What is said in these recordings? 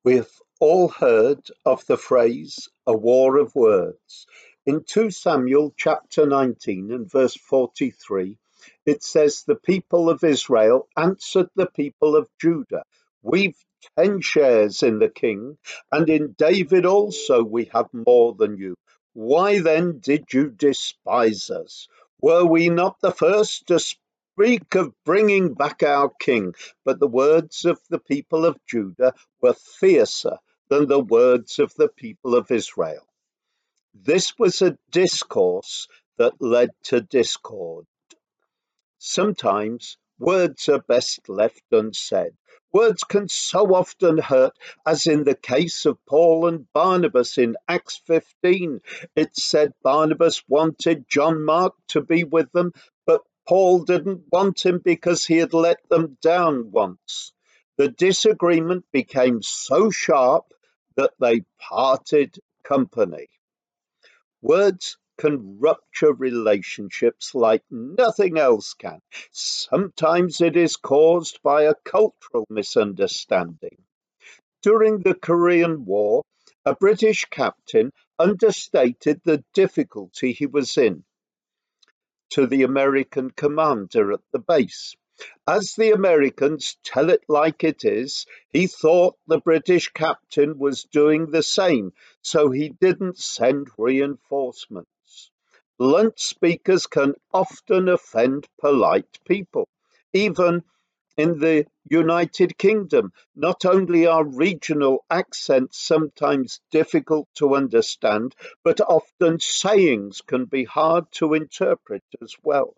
We've all heard of the phrase "a war of words." In 2 Samuel chapter 19 and verse 43, it says, "The people of Israel answered the people of Judah, 'We've 10 shares in the king, and in David also we have more than you. Why then did you despise us? Were we not the first to speak of bringing back our king?' But the words of the people of Judah were fiercer than the words of the people of Israel." This was a discourse that led to discord. Sometimes words are best left unsaid. Words can so often hurt, as in the case of Paul and Barnabas in Acts 15. It said Barnabas wanted John Mark to be with them, but Paul didn't want him because he had let them down once. The disagreement became so sharp that they parted company. Words can rupture relationships like nothing else can. Sometimes it is caused by a cultural misunderstanding. During the Korean War, a British captain understated the difficulty he was in to the American commander at the base. As the Americans tell it like it is, he thought the British captain was doing the same, so he didn't send reinforcements. Blunt speakers can often offend polite people. Even in the United Kingdom, not only are regional accents sometimes difficult to understand, but often sayings can be hard to interpret as well.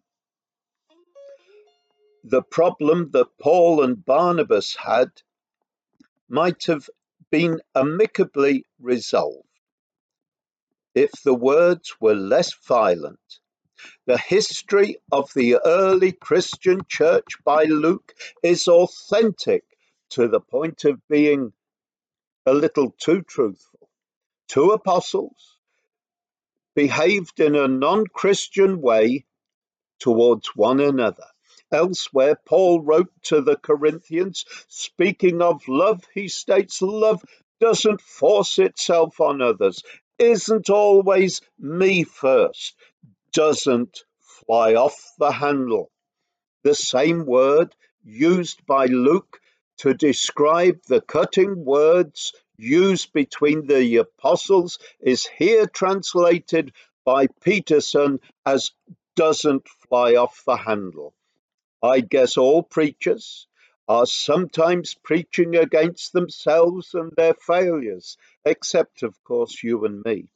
The problem that Paul and Barnabas had might have been amicably resolved if the words were less violent. The history of the early Christian church by Luke is authentic to the point of being a little too truthful. 2 apostles behaved in a non-Christian way towards one another. Elsewhere, Paul wrote to the Corinthians, speaking of love, he states, "Love doesn't force itself on others, isn't always me first, doesn't fly off the handle." The same word used by Luke to describe the cutting words used between the apostles is here translated by Peterson as "doesn't fly off the handle." I guess all preachers are sometimes preaching against themselves and their failures, except, of course, you and me.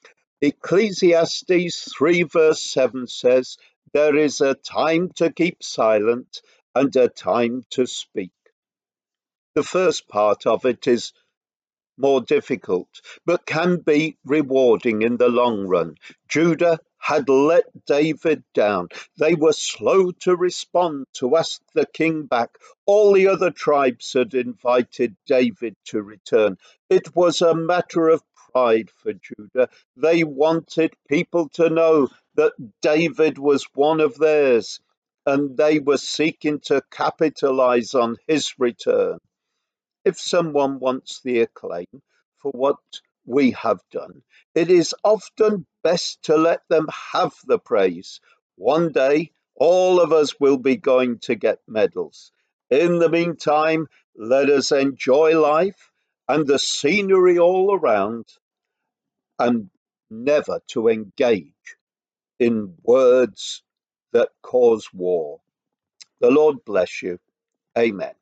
Ecclesiastes 3 verse 7 says, "There is a time to keep silent and a time to speak." The first part of it is more difficult, but can be rewarding in the long run. Judah had let David down. They were slow to respond to ask the king back. All the other tribes had invited David to return. It was a matter of pride for Judah. They wanted people to know that David was one of theirs, and they were seeking to capitalize on his return. If someone wants the acclaim for what we have done, it is often best to let them have the praise. One day, all of us will be going to get medals. In the meantime, let us enjoy life and the scenery all around, and never to engage in words that cause war. The Lord bless you. Amen.